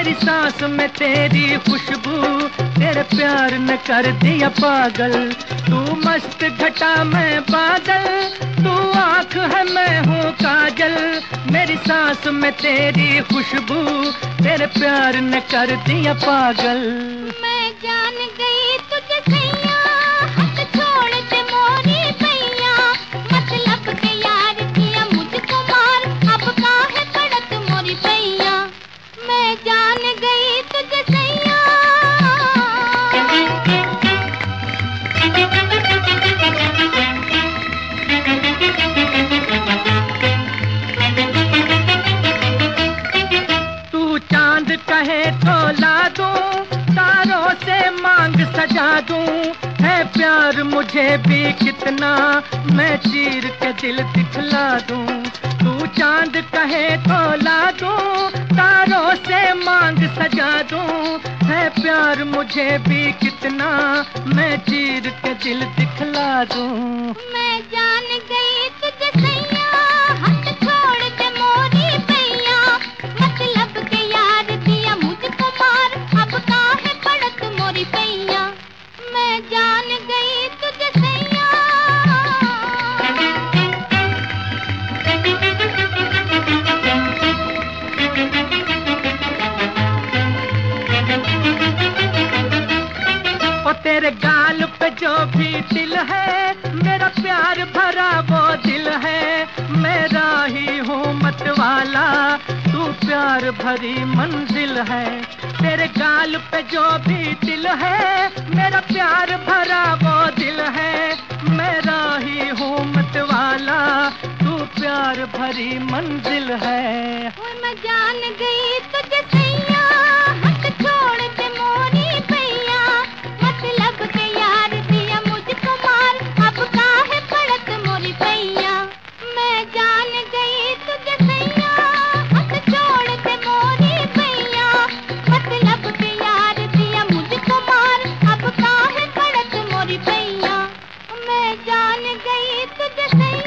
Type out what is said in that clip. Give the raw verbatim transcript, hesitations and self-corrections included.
मेरी सांस में तेरी खुशबू, तेरे प्यार ने कर दिया पागल। तू मस्त घटा मैं बादल, तू आँख है मैं हूँ काजल। मेरी सांस में तेरी खुशबू, तेरे प्यार ने कर दिया पागल। मैं जान गई तुझे सैया, हाथ छोड़ दे मोरी पैया। मतलब के यार किया मुझको मार, अब काहे पड़त मोरी पैया। मैं जान गई तुझे सैया। तू चांद कहे तो ला दूं, तारों से मांग सजा दूं। है प्यार मुझे भी कितना, मैं चीर के दिल दिखला दूं। तू चांद कहे तो ला दूं, तारों से मांग सजा दूं। है प्यार मुझे भी कितना, मैं चीर के दिल दिखला दूं। मैं जान गई तुझे सैया, हाथ छोड़ दे मोरी पैया। मतलब के यार दिया मुझको मार, अब काहे पड़त मोरी पैया। मैं जान गई तुझे सैया। और तेरे गाल पे जो भी दिल है, मेरा प्यार भरा वो दिल है। मेरा ही हूँ मत वाला, तू प्यार भरी मंजिल है। तेरे गाल पे जो भी दिल है, मेरा प्यार भरा वो दिल है। मेरा ही हूँ मत वाला, तू प्यार भरी मंजिल है। ओए मैं जान गई तुझे सैया, हाथ छोड़ दे मोरी पैया। मतलब के यार दिया मुझको मार, अब काहे पड़त मोरी पैया। मैं जान गई तुझे सैया, हाथ छोड़ दे मोरी पैया। मतलब के यार दिया मुझको मार, अब काहे पड़त मोरी पैया। मैं जान गई तुझे सैया।